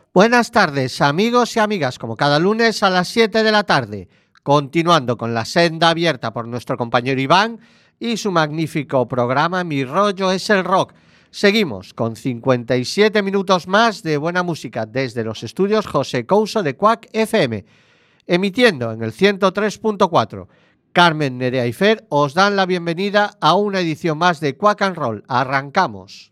Buenas tardes, amigos y amigas, como cada lunes a las 7 de la tarde, continuando con la senda abierta por nuestro compañero Iván y su magnífico programa Mi rollo es el rock. Seguimos con 57 minutos más de buena música desde los estudios José Couso de Quack FM, emitiendo en el 103.4. Carmen, Nerea y Fer os dan la bienvenida a una edición más de Quack and Roll. ¡Arrancamos!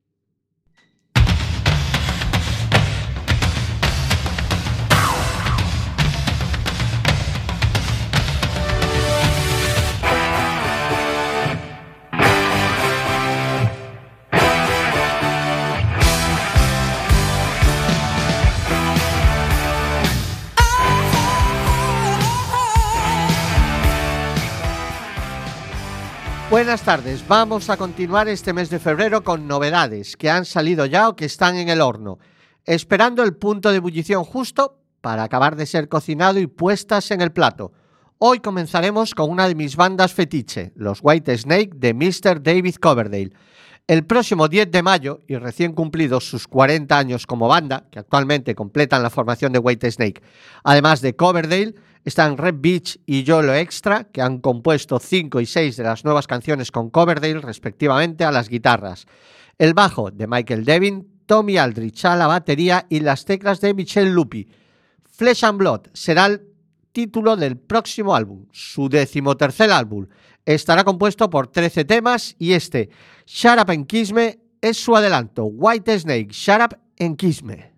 Buenas tardes, vamos a continuar este mes de febrero con novedades que han salido ya o que están en el horno, esperando el punto de ebullición justo para acabar de ser cocinado y puestas en el plato. Hoy comenzaremos con una de mis bandas fetiche, los Whitesnake de Mr. David Coverdale. El próximo 10 de mayo, y recién cumplidos sus 40 años como banda, que actualmente completan la formación de Whitesnake, además de Coverdale, están Red Beach y Yolo Extra, que han compuesto 5 y 6 de las nuevas canciones con Coverdale, respectivamente, a las guitarras. El bajo de Michael Devin, Tommy Aldrich a la batería y las teclas de Michel Lupi. Flesh and Blood será el título del próximo álbum, su 13º álbum. Estará compuesto por 13 temas y este, Shut Up and Kiss Me, es su adelanto. Whitesnake, Shut Up and Kiss Me.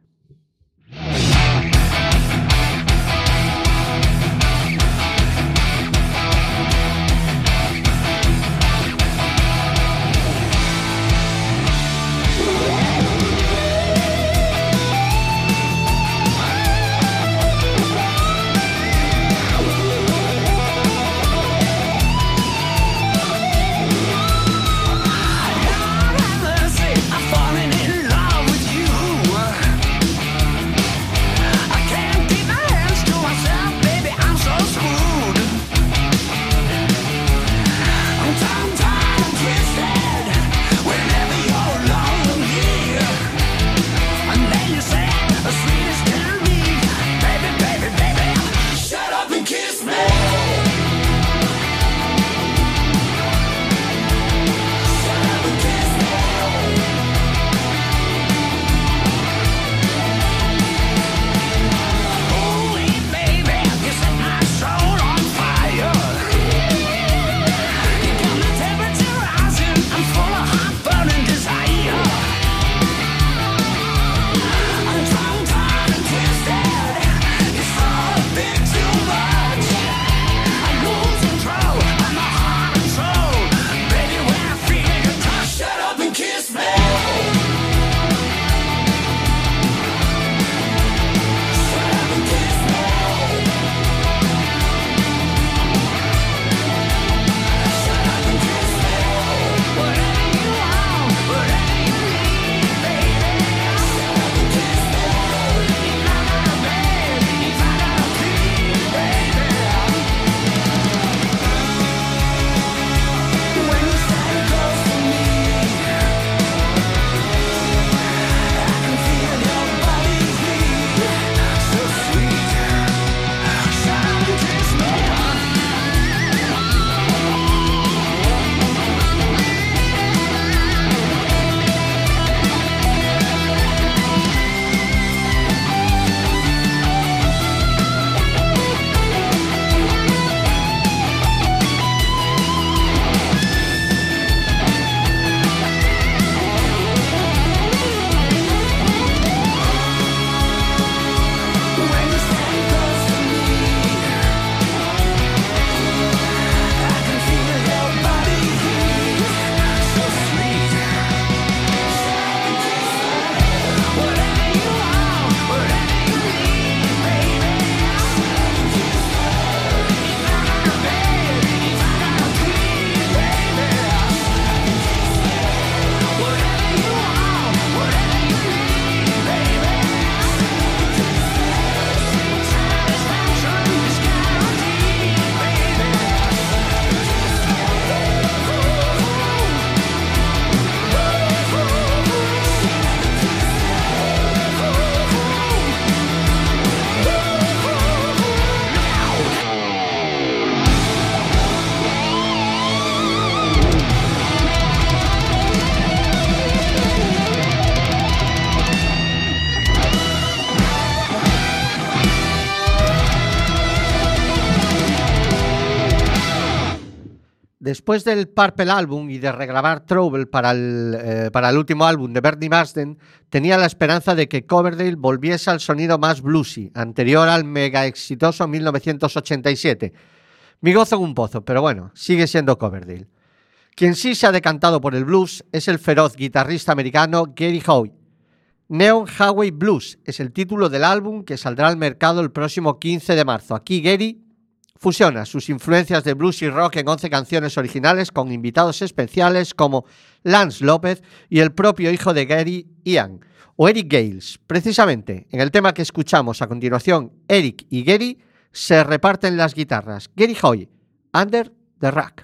después del Purple Album y de regrabar Trouble para el último álbum de Bernie Marsden, tenía la esperanza de que Coverdale volviese al sonido más bluesy, anterior al mega exitoso 1987. Mi gozo en un pozo, pero bueno, sigue siendo Coverdale. Quien sí se ha decantado por el blues es el feroz guitarrista americano Gary Howe. Neon Highway Blues es el título del álbum que saldrá al mercado el próximo 15 de marzo. Aquí Gary fusiona sus influencias de blues y rock en 11 canciones originales con invitados especiales como Lance López y el propio hijo de Gary, Ian, o Eric Gales. Precisamente, en el tema que escuchamos a continuación, Eric y Gary se reparten las guitarras. Gary Howe, Under the Rug.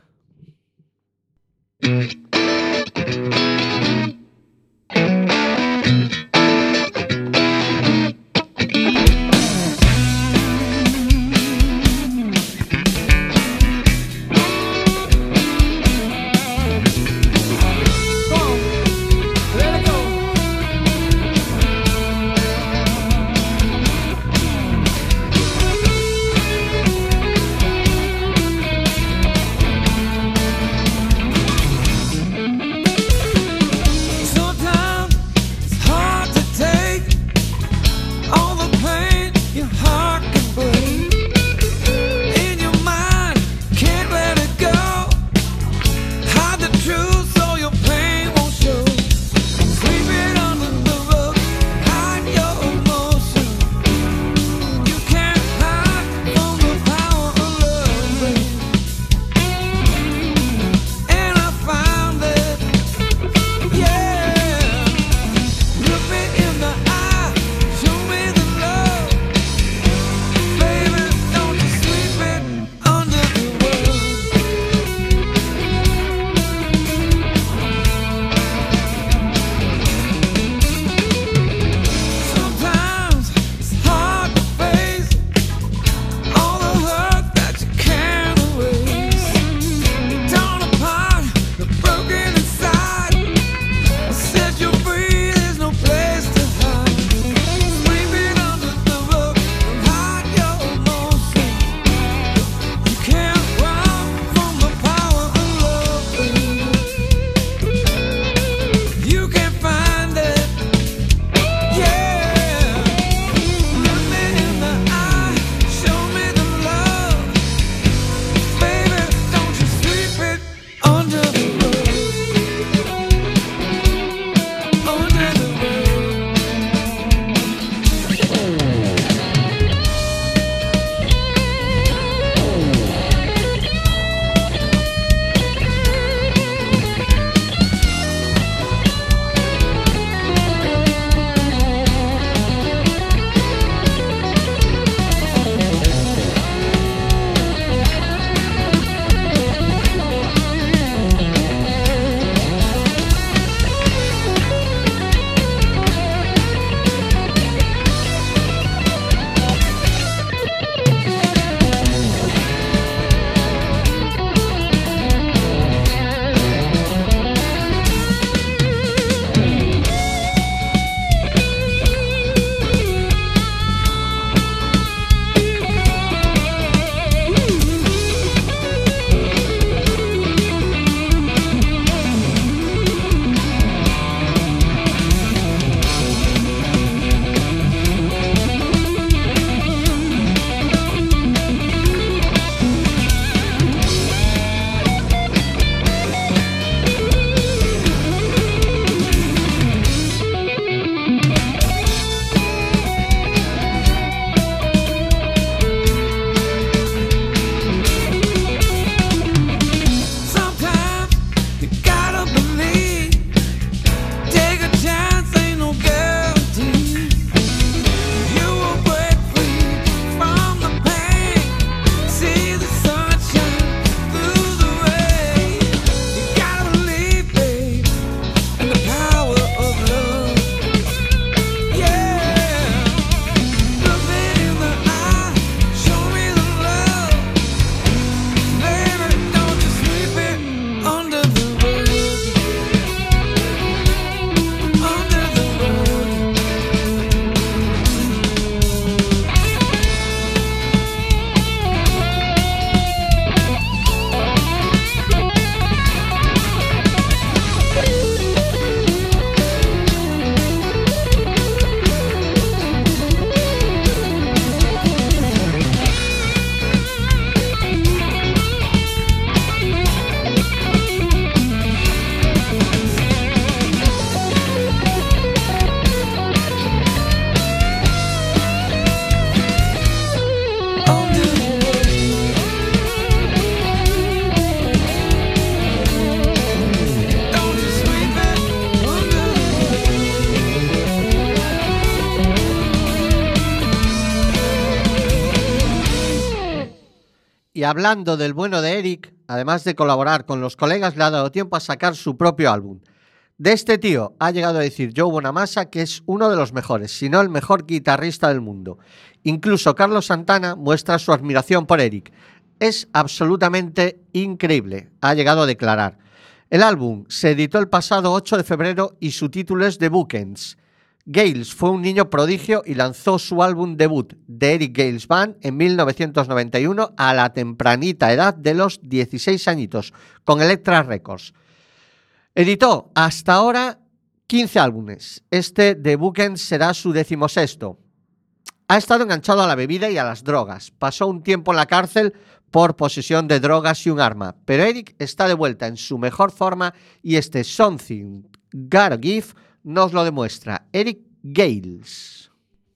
Y hablando del bueno de Eric, además de colaborar con los colegas, le ha dado tiempo a sacar su propio álbum. De este tío ha llegado a decir Joe Bonamassa que es uno de los mejores, si no el mejor guitarrista del mundo. Incluso Carlos Santana muestra su admiración por Eric. Es absolutamente increíble, ha llegado a declarar. El álbum se editó el pasado 8 de febrero y su título es The Bookends. Gales fue un niño prodigio y lanzó su álbum debut, The Eric Gales Band, en 1991 a la tempranita edad de los 16 añitos, con Elektra Records. Editó hasta ahora 15 álbumes. Este The Bookends será su 16º. Ha estado enganchado a la bebida y a las drogas. Pasó un tiempo en la cárcel por posesión de drogas y un arma. Pero Eric está de vuelta en su mejor forma y este Something Gotta Give nos lo demuestra. Eric Gales.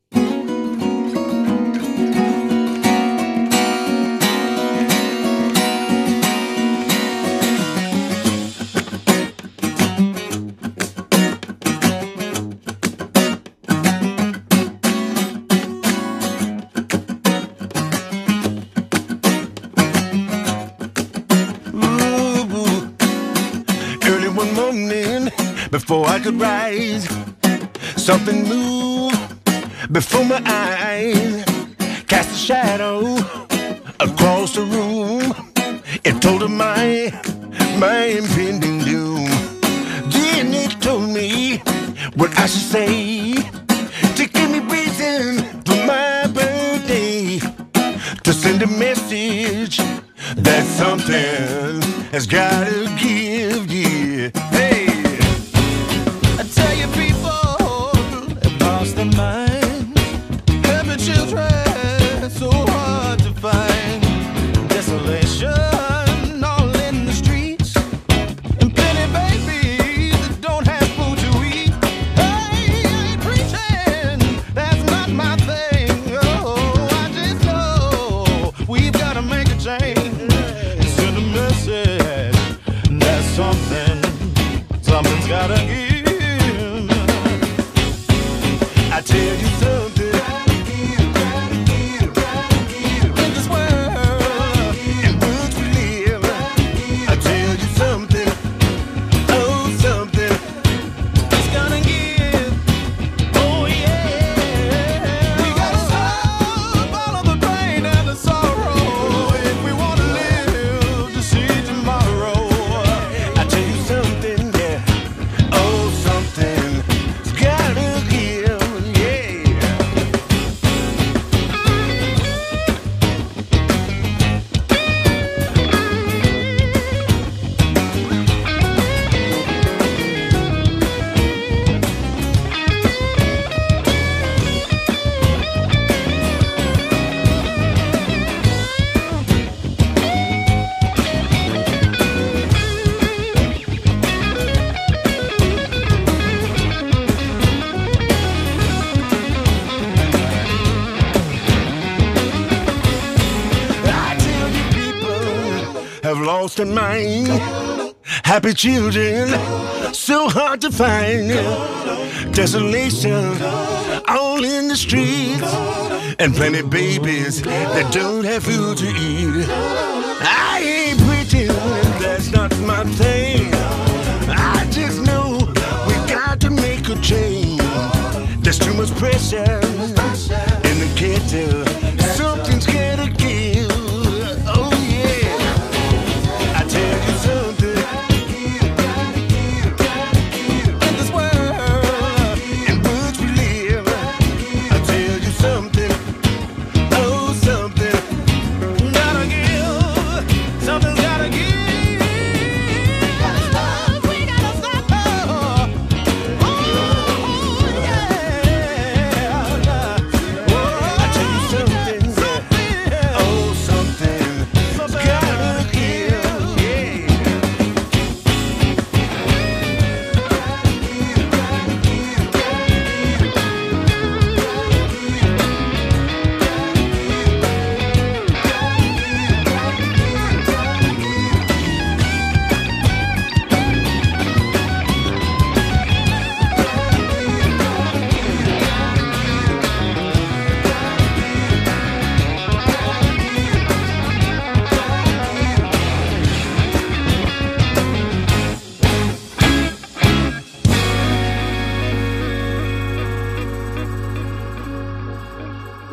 Before I could rise, something moved before my eyes, cast a shadow across the room. It told of my impending doom. Then it told me what I should say to give me reason for my birthday, to send a message that something has gotta give, yeah. Hey, I tell you, people have lost their mind. Happy children, so hard to find. Desolation all in the streets, and plenty babies that don't have food to eat. Hey, I ain't preaching, that's not my thing. Oh, I just know we've got to make a change. Send a message that something's gotta give. I tell you something. In this world in which we live, I tell you something. Oh, something it's gonna give. Oh yeah. We gotta stop all of the pain and the sorrow if we wanna live to see tomorrow. I tell you something, yeah. Oh, something's gotta give, yeah. I tell you, people have lost their mind. Happy children, so hard to find. Desolation all in the streets, and plenty babies that don't have food to eat. I ain't preaching, that's not my thing. I just know we got to make a change. There's too much pressure in the kettle. Something's gotta give. Oh yeah. I tell you something. In this world in which we live, I tell you something. Oh, something gotta give. Something's gotta give. Gotta stop. We gotta stop. Oh yeah.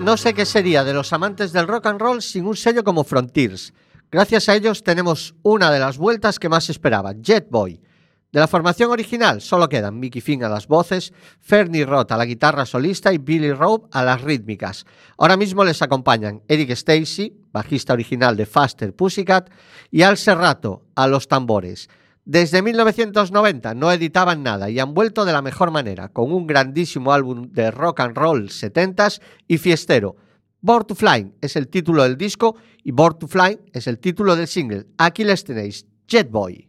no sé qué sería de los amantes del rock and roll sin un sello como Frontiers. Gracias a ellos tenemos una de las vueltas que más esperaba, Jet Boy. De la formación original solo quedan Mickey Finn a las voces, Fernie Roth a la guitarra solista y Billy Rowe a las rítmicas. Ahora mismo les acompañan Eric Stacey, bajista original de Faster Pussycat, y Al Serrato a los tambores. Desde 1990 no editaban nada y han vuelto de la mejor manera, con un grandísimo álbum de rock and roll 70s y fiestero. Born to Fly es el título del disco y Born to Fly es el título del single. Aquí les tenéis, Jet Boy.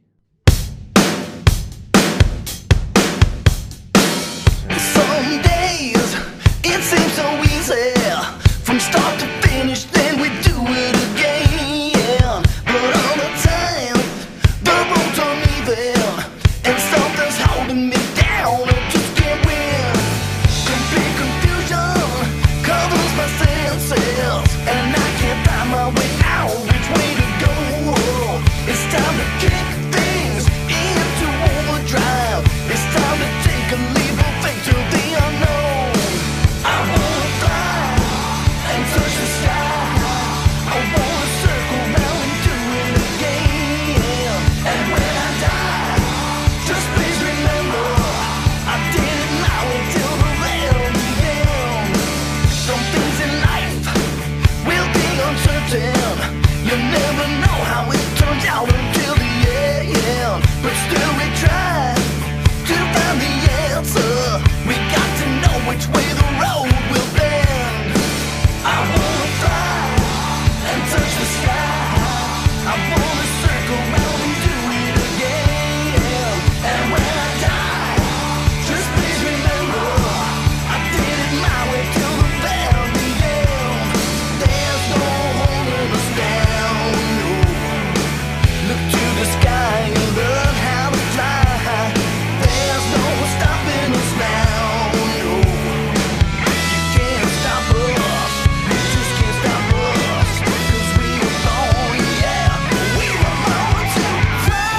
Some days it seems so easy, from start to finish, then we do it again. But all the time, the road's uneven, and something's holding me down. I just can't win. Complete confusion covers my senses, and I can't find my way out. Which way to go? It's time to kick things into overdrive. It's time to take a leap of faith to the unknown. I wanna fly and touch the sky. I wanna circle round and do it again. And when I die, just please remember I did it my way till the very end. Some things in life will be uncertain. You never know how it turns out until the end. But still we try to find the answer. We got to know which way the road will bend. I wanna fly and touch the sky. I wanna circle round and do it again. And when I die, just please remember I did it my way till the very end. There's no holding us down, no. Look to the sky and learn how to fly. There's no stopping us now, no. You can't stop us, you just can't stop us. 'Cause we were born, yeah, we were born to fly.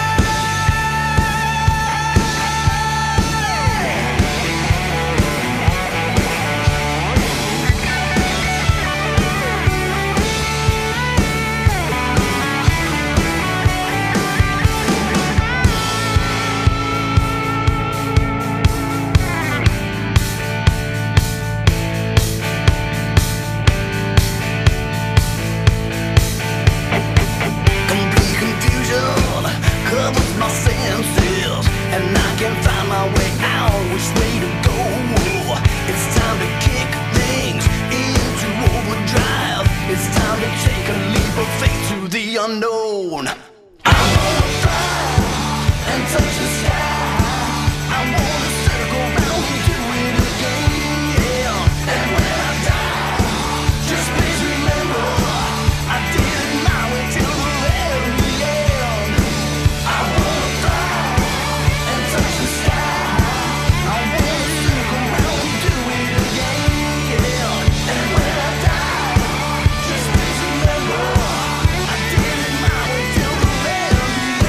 Complete confusion covers my senses, and I can't find my way out. Which way to go? It's time to kick things into overdrive. It's time to take a leap of faith to the unknown. I wanna fly and touch the sky. I wanna circle round and do it again. And when I die, just please remember I did it my way till the very end. I wanna fly and touch the sky. I wanna circle round and do it again. And when I die, just please remember I did it my way till the very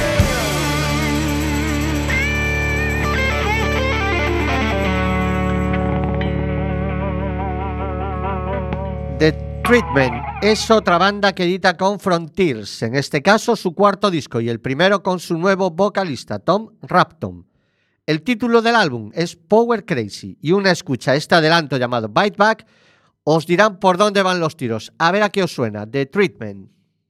end. The Treatment es otra banda que edita con Frontiers, en este caso su cuarto disco y el primero con su nuevo vocalista Tom Rapton. El título del álbum es Power Crazy y una escucha a este adelanto llamado Bite Back os dirán por dónde van los tiros. A ver a qué os suena, The Treatment.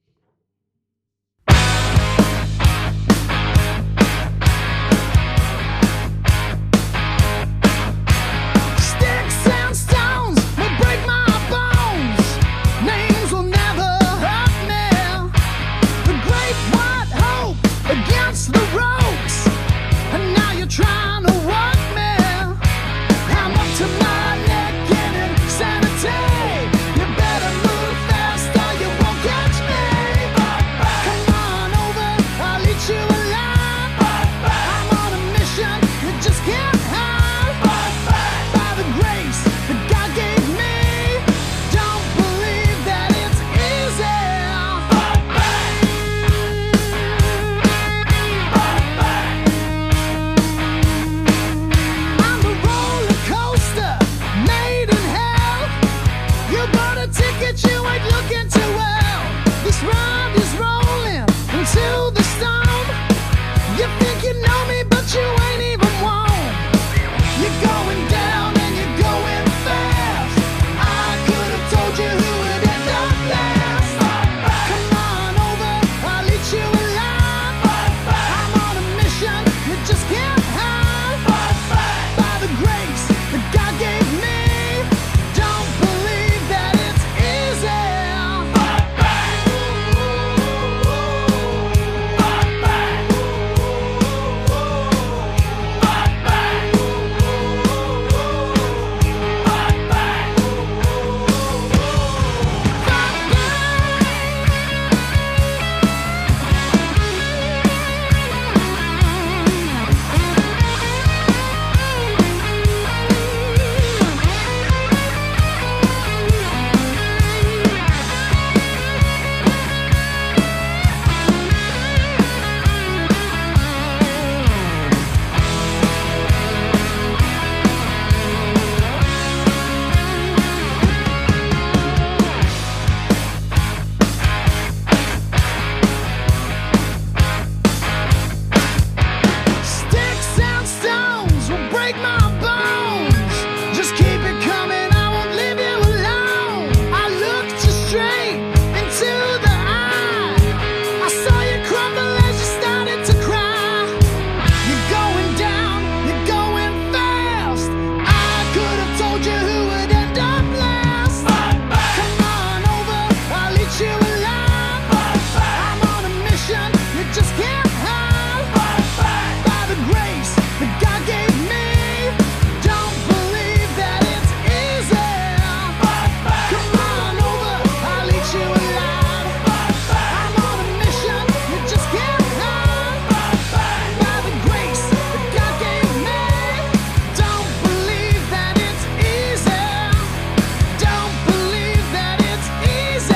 Sticks and stones will break my bones. Names will never hurt me. The great white hope against the ropes. And now you're trying to walk me. I'm up to my neck in insanity. You better move fast or you won't catch me. going down and you're going fast. I could have told you who would end up last. Come on over, I'll eat you alive. I'm on a mission you just can't hide. By the grace that God gave me, don't believe that it's easy. Sticks and stones will break my bones. Just keep it coming, I won't leave you alone. I looked you straight into the eye. I saw you crumble as you started to cry. You're going down, you're going fast. I could have told you who would end up last. Come on over, I'll eat you alive. I'm on a mission you just can't hide. By the grace that God gave me, don't believe that it's easy. Come on over, I'll eat you alive. I'm on a mission you just can't hide. By the grace that God gave me, don't believe that it's easy. Don't believe that it's easy.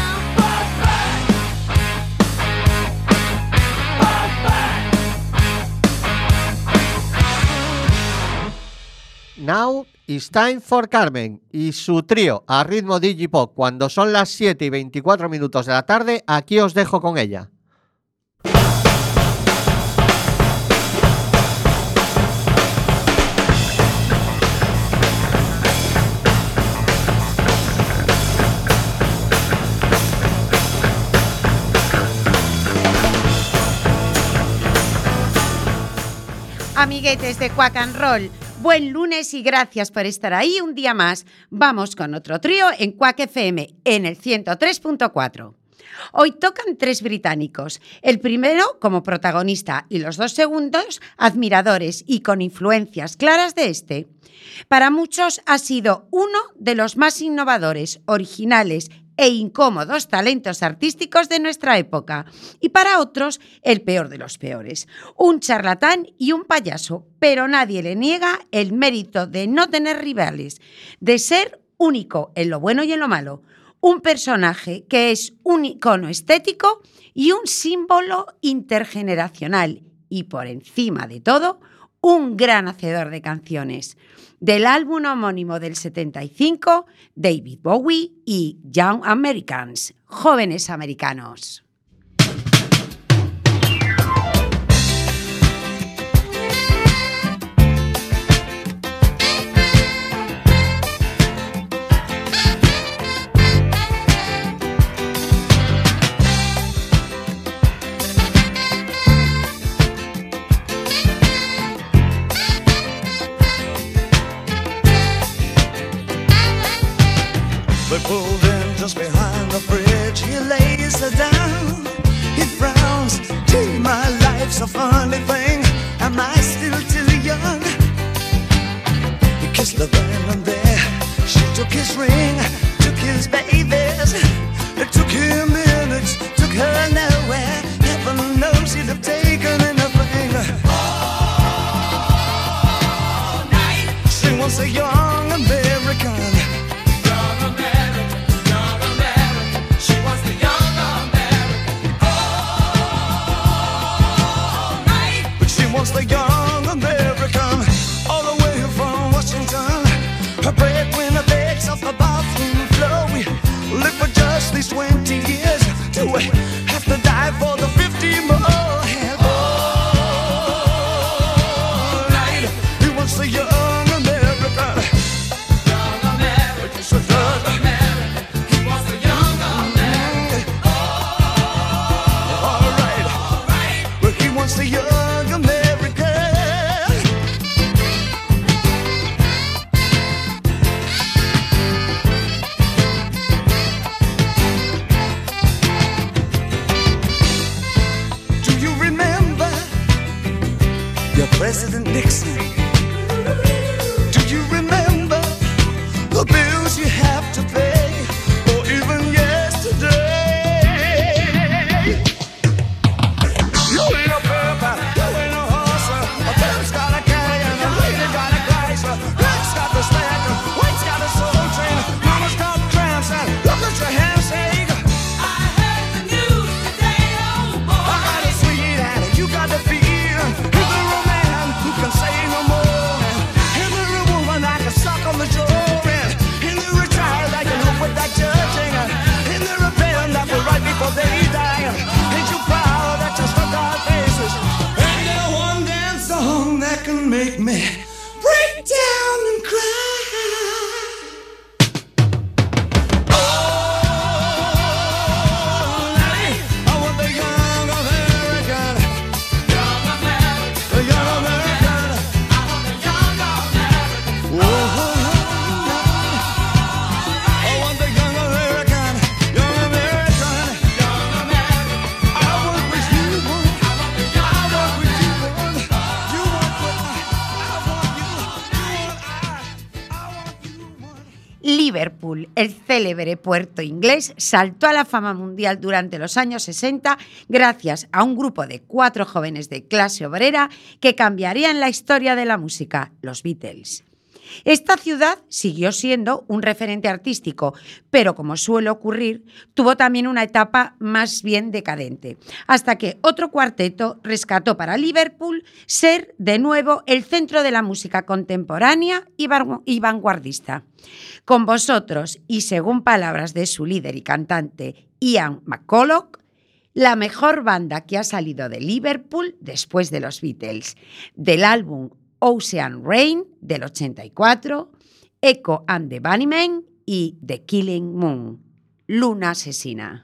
Now it's time for Carmen y su trío a ritmo digipop. Cuando son las 7 y 24 minutos de la tarde, aquí os dejo con ella. Amiguetes de Quack and Roll, buen lunes y gracias por estar ahí un día más. Vamos con otro trío en Quack FM, en el 103.4. Hoy tocan tres británicos, el primero como protagonista y los dos segundos admiradores y con influencias claras de este. Para muchos ha sido uno de los más innovadores, originales e incómodos talentos artísticos de nuestra época, y para otros el peor de los peores, un charlatán y un payaso, pero nadie le niega el mérito de no tener rivales, de ser único en lo bueno y en lo malo, un personaje que es un icono estético y un símbolo intergeneracional y, por encima de todo, un gran hacedor de canciones. Del álbum homónimo del 75, David Bowie y Young Americans, Jóvenes Americanos. They pulled in just behind the bridge. He lays her down. He frowns. Gee, my life's a funny thing. Am I still too young? He kissed the band and there she took his ring, took his babies. It took him minutes, took her nowhere. Heaven knows he'd have taken anything. All night. She wants a young American. Wants the young American, all the way from Washington. Her breadwinner begs off the bathroom floor. We live for just these 20 years till we have to die for the 50 more. And all night, he wants the young Liverpool, el célebre puerto inglés, saltó a la fama mundial durante los años 60 gracias a un grupo de 4 jóvenes de clase obrera que cambiarían la historia de la música, los Beatles. Esta ciudad siguió siendo un referente artístico, pero como suele ocurrir, tuvo también una etapa más bien decadente, hasta que otro cuarteto rescató para Liverpool ser de nuevo el centro de la música contemporánea y vanguardista. Con vosotros, y según palabras de su líder y cantante Ian McCulloch, la mejor banda que ha salido de Liverpool después de los Beatles, del álbum Ocean Rain del 84, Echo and the Bunnymen y The Killing Moon, Luna Asesina.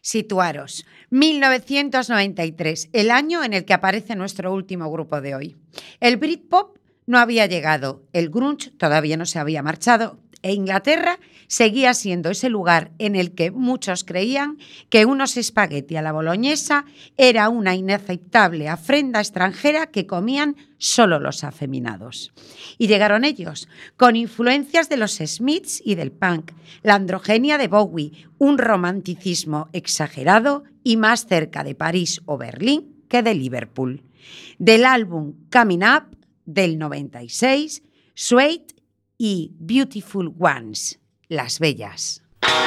Situaros, 1993, el año en el que aparece nuestro último grupo de hoy. El Britpop no había llegado, el grunge todavía no se había marchado e Inglaterra seguía siendo ese lugar en el que muchos creían que unos espagueti a la boloñesa era una inaceptable afrenta extranjera que comían solo los afeminados. Y llegaron ellos, con influencias de los Smiths y del punk, la androgenia de Bowie, un romanticismo exagerado y más cerca de París o Berlín que de Liverpool. Del álbum Coming Up del 96, Suede y Beautiful Ones, Las Bellas.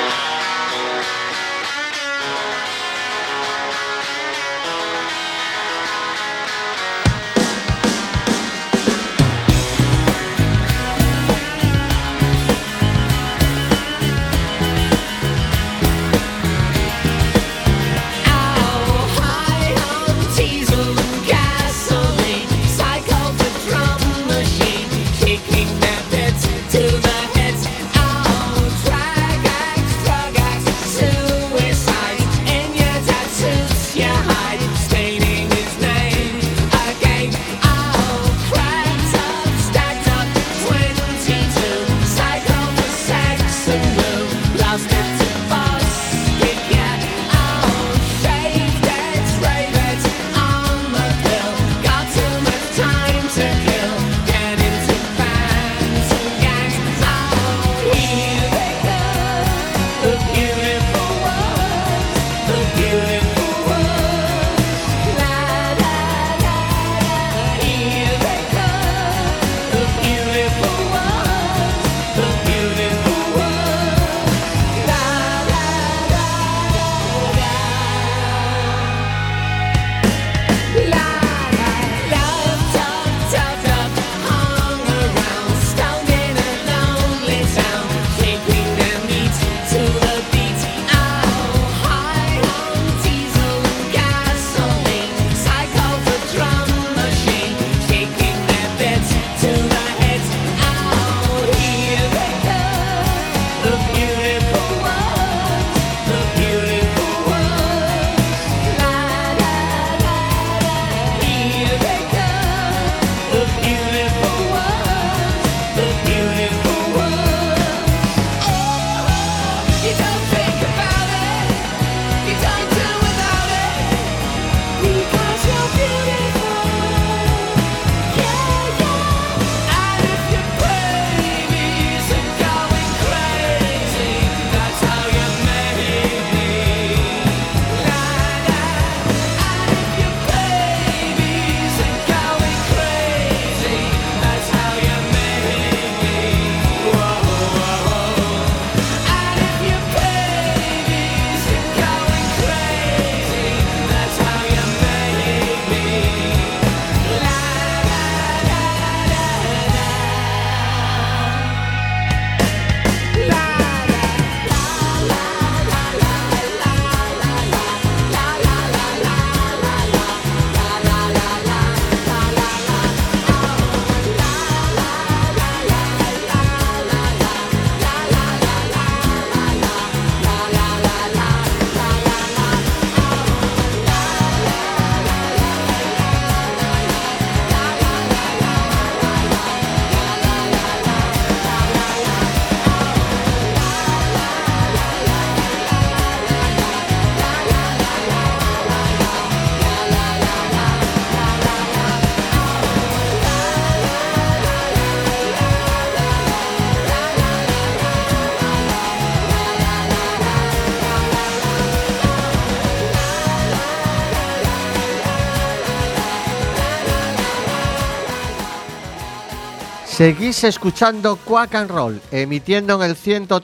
Seguís escuchando Quack and Roll, emitiendo en el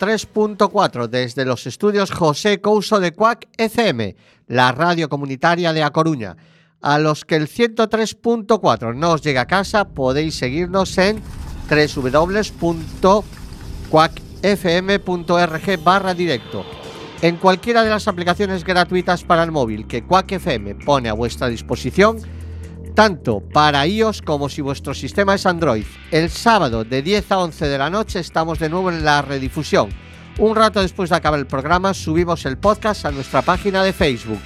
103.4 desde los estudios José Couso de Quack FM, la radio comunitaria de A Coruña. A los que el 103.4 no os llega a casa, podéis seguirnos en www.quackfm.org/directo. En cualquiera de las aplicaciones gratuitas para el móvil que Quack FM pone a vuestra disposición, tanto para iOS como si vuestro sistema es Android. El sábado de 10 a 11 de la noche estamos de nuevo en la redifusión. Un rato después de acabar el programa subimos el podcast a nuestra página de Facebook.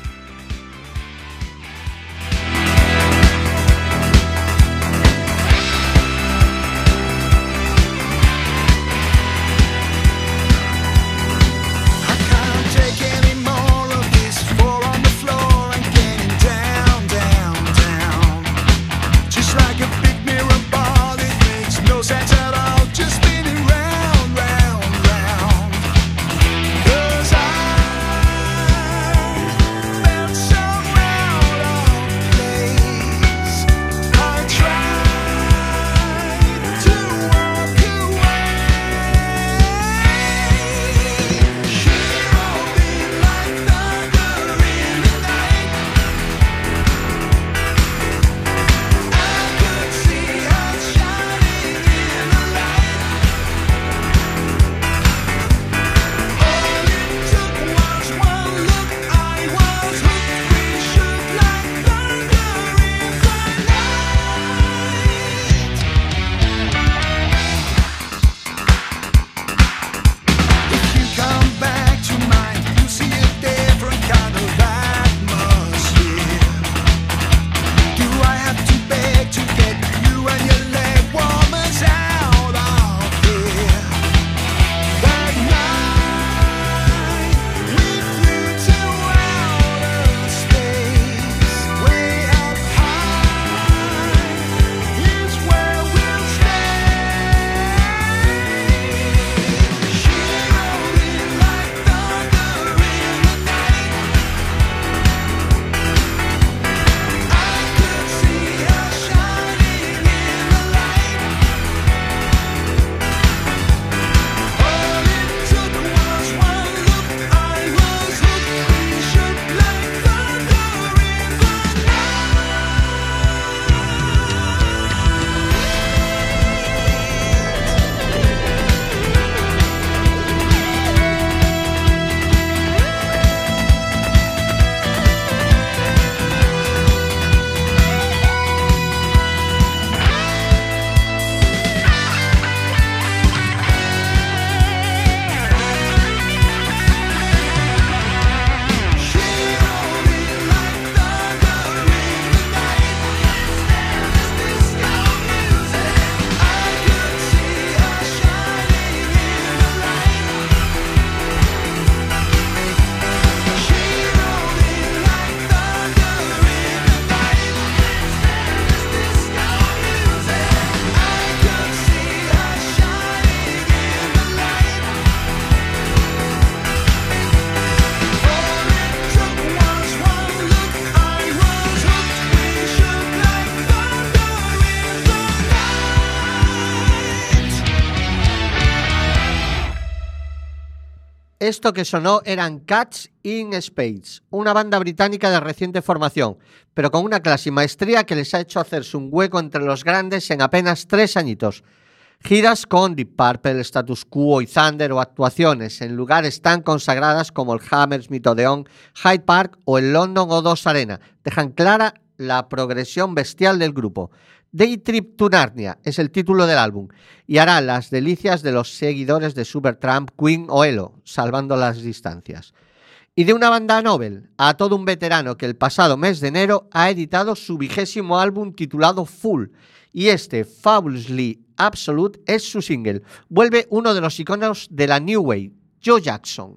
Esto que sonó eran Cats in Space, una banda británica de reciente formación, pero con una clase y maestría que les ha hecho hacerse un hueco entre los grandes en apenas 3 añitos. Giras con Deep Purple, Status Quo y Thunder o actuaciones en lugares tan consagradas como el Hammersmith Odeon, Hyde Park o el London O2 Arena dejan clara la progresión bestial del grupo. Day Trip to Narnia es el título del álbum y hará las delicias de los seguidores de Supertramp, Queen o Elo, salvando las distancias. Y de una banda Nobel a todo un veterano que el pasado mes de enero ha editado su 20º álbum titulado Full, y este, Fabulously Absolute, es su single. Vuelve uno de los iconos de la New Wave, Joe Jackson.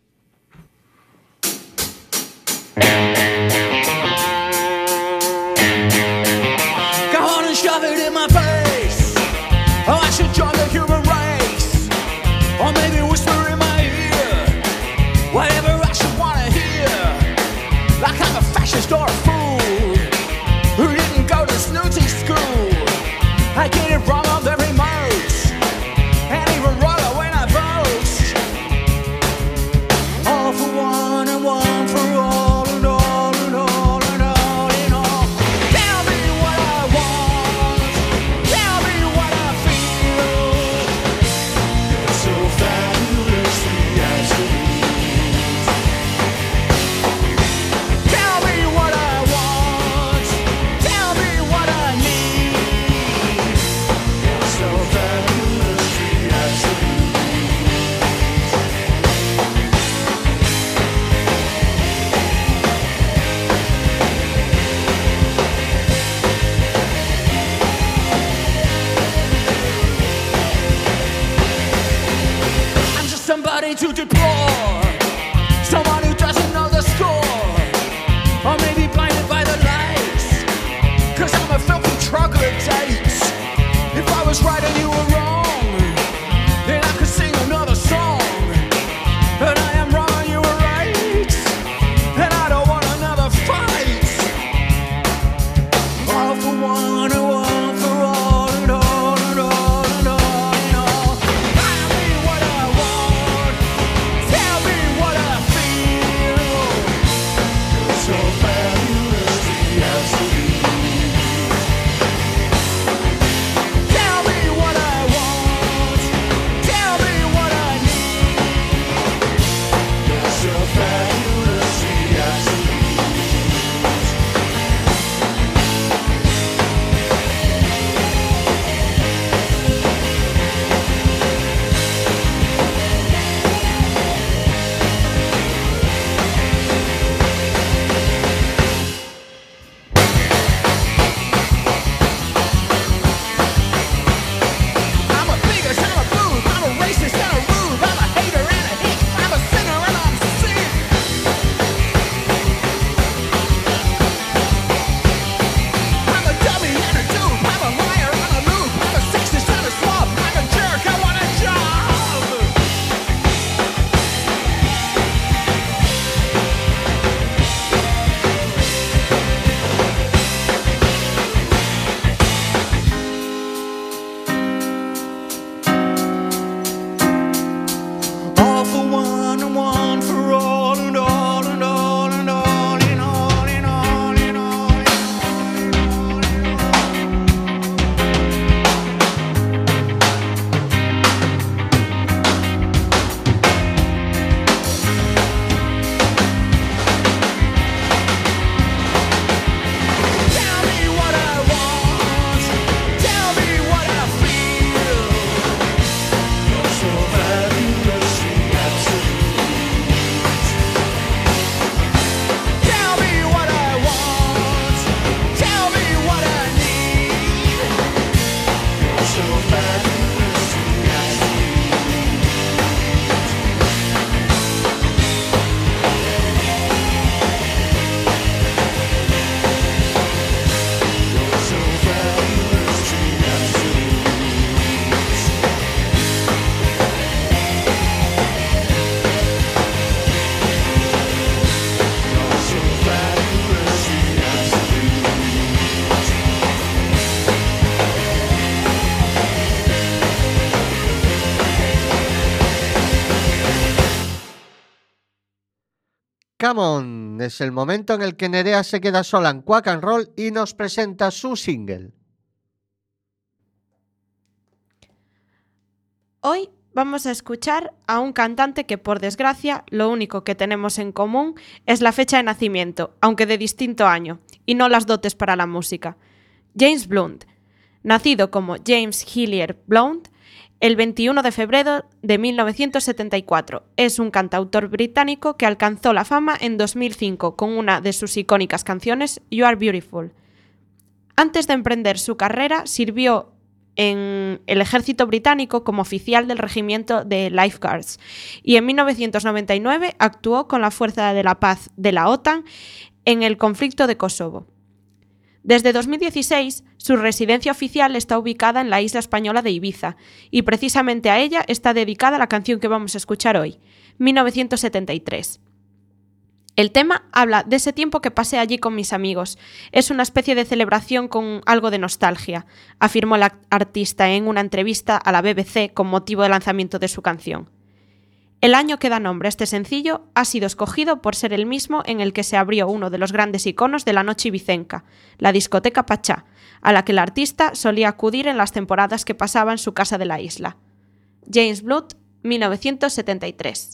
Shove it in my face. Oh, I should join the human race. Or maybe whisper in my ear whatever I should wanna hear. Like I'm a fascist or a fool who didn't go to snooty school. I get it wrong on the remote and even wronger when I vote. All for one and one for all and all and all and all and all. Tell me what I want. Tell me what I feel. It's so fabulously absolute. Tell me what I want. Tell me what I need. It's so Come on, es el momento en el que Nerea se queda sola en Quack and Roll y nos presenta su single. Hoy vamos a escuchar a un cantante que, por desgracia, lo único que tenemos en común es la fecha de nacimiento, aunque de distinto año, y no las dotes para la música. James Blunt, nacido como James Hillier Blount el 21 de febrero de 1974, es un cantautor británico que alcanzó la fama en 2005 con una de sus icónicas canciones, You Are Beautiful. Antes de emprender su carrera, sirvió en el ejército británico como oficial del regimiento de Lifeguards y en 1999 actuó con la Fuerza de la Paz de la OTAN en el conflicto de Kosovo. Desde 2016, su residencia oficial está ubicada en la isla española de Ibiza y precisamente a ella está dedicada la canción que vamos a escuchar hoy, 1973. El tema habla de ese tiempo que pasé allí con mis amigos. Es una especie de celebración con algo de nostalgia, afirmó la artista en una entrevista a la BBC con motivo del lanzamiento de su canción. El año que da nombre a este sencillo ha sido escogido por ser el mismo en el que se abrió uno de los grandes iconos de la noche ibicenca, la discoteca Pachá, a la que la artista solía acudir en las temporadas que pasaba en su casa de la isla. James Blunt, 1973.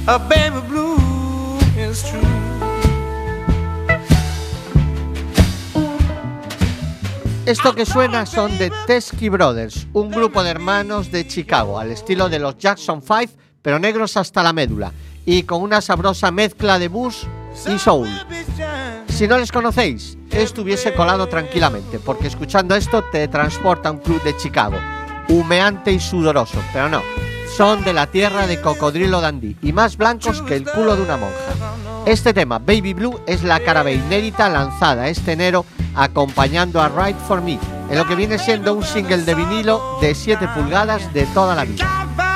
a baby blue is true. Esto que suena son The Teskey Brothers, un grupo de hermanos de Chicago, al estilo de los Jackson 5, pero negros hasta la médula, y con una sabrosa mezcla de blues y soul. Si no les conocéis, esto hubiese colado tranquilamente, porque escuchando esto te transporta a un club de Chicago, humeante y sudoroso, pero no, son de la tierra de Cocodrilo Dundee y más blancos que el culo de una monja. Este tema, Baby Blue, es la cara B inédita lanzada este enero acompañando a Ride For Me, en lo que viene siendo un single de vinilo de 7 pulgadas de toda la vida.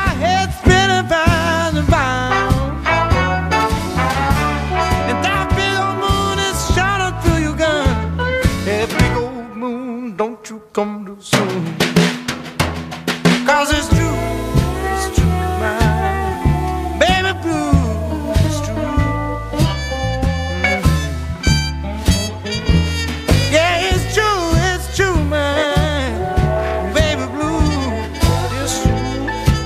Come too soon, 'cause it's true, man. Baby blue, it's true. Yeah, it's true, man. Baby blue, it's true.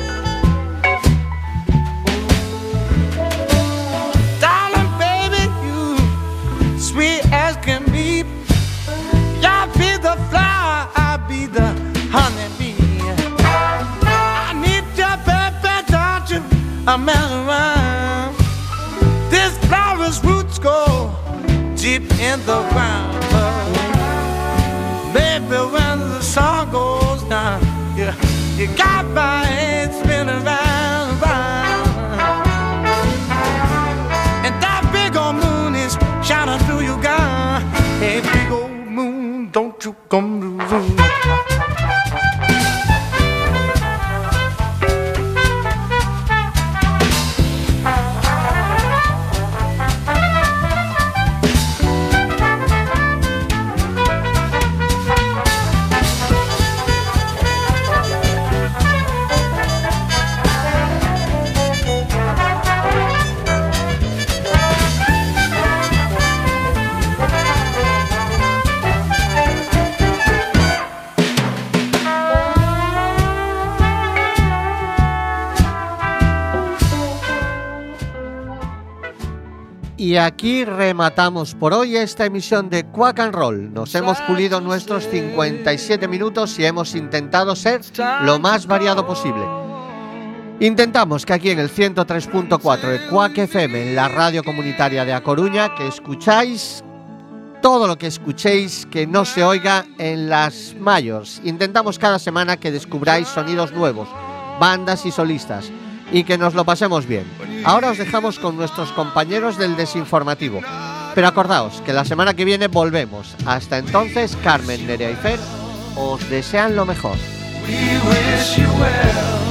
Darling, baby, you sweet as can be. Y'all be the flower, I'll be the honeybee. I need your baby, don't you? I'm around. This flower's roots go deep in the ground. Baby, when the sun goes down, you got my head spinning round, round. And that big old moon is shining through your gown. Hey, big old moon, don't you come to room. Y aquí rematamos por hoy esta emisión de Quack and Roll. Nos hemos pulido nuestros 57 minutos y hemos intentado ser lo más variado posible. Intentamos que aquí en el 103.4 de Quack FM, en la radio comunitaria de A Coruña, que escucháis todo lo que escuchéis que no se oiga en las mayors. Intentamos cada semana que descubráis sonidos nuevos, bandas y solistas, y que nos lo pasemos bien. Ahora os dejamos con nuestros compañeros del Desinformativo. Pero acordaos que la semana que viene volvemos. Hasta entonces, Carmen, Nerea y Fer os desean lo mejor. We wish you well.